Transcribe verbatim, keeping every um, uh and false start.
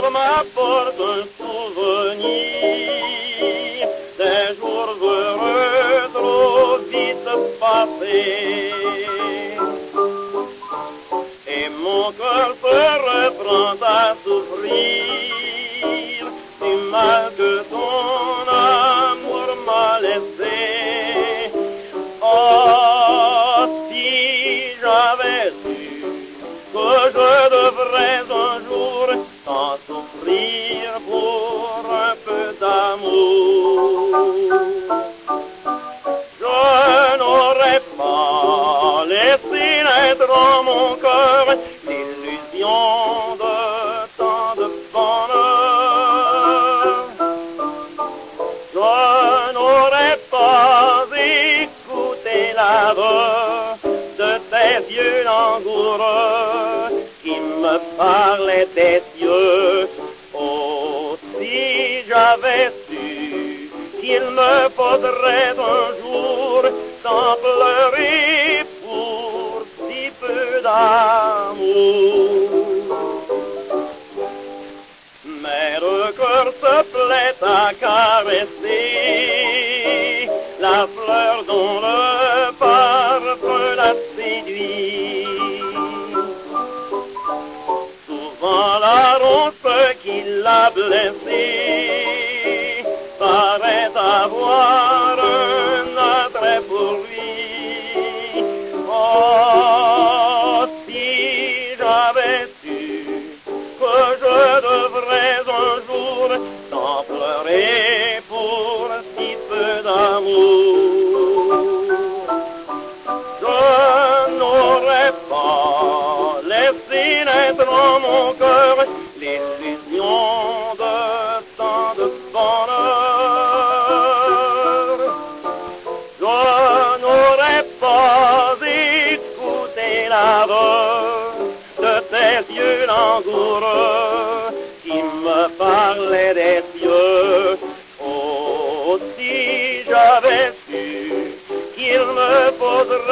m'apporte un souvenir des jours heureux trop vite passés. Et mon cœur se reprend à souffrir du mal que ton amour m'a laissé. Oh, si j'avais su que je devrais un jour t'en souffrir pour un peu d'amour, je n'aurais pas laissé naître en mon cœur l'illusion de tant de bonheur. Je n'aurais pas écouté la voix de tes yeux langoureux qui me parlaient des cieux. Oh, si j'avais su qu'il me faudrait un jour sans pleurer pour si peu d'amour. Mais le cœur se plaît à caresser la fleur dont le parfum l'a séduit. Souvent la ronce qui l'a blessé paraît avoir un attrait pour lui. Oh, si j'avais su que je devrais un jour t'en pleurer pour si peu d'amour, je n'aurais pas laissé naître en mon cœur l'illusion de tant de bonheur. Je n'aurais pas écouté la voix de tes yeux langoureux qui me parlaient des cieux. Oh, si j'avais su qu'il me faudrait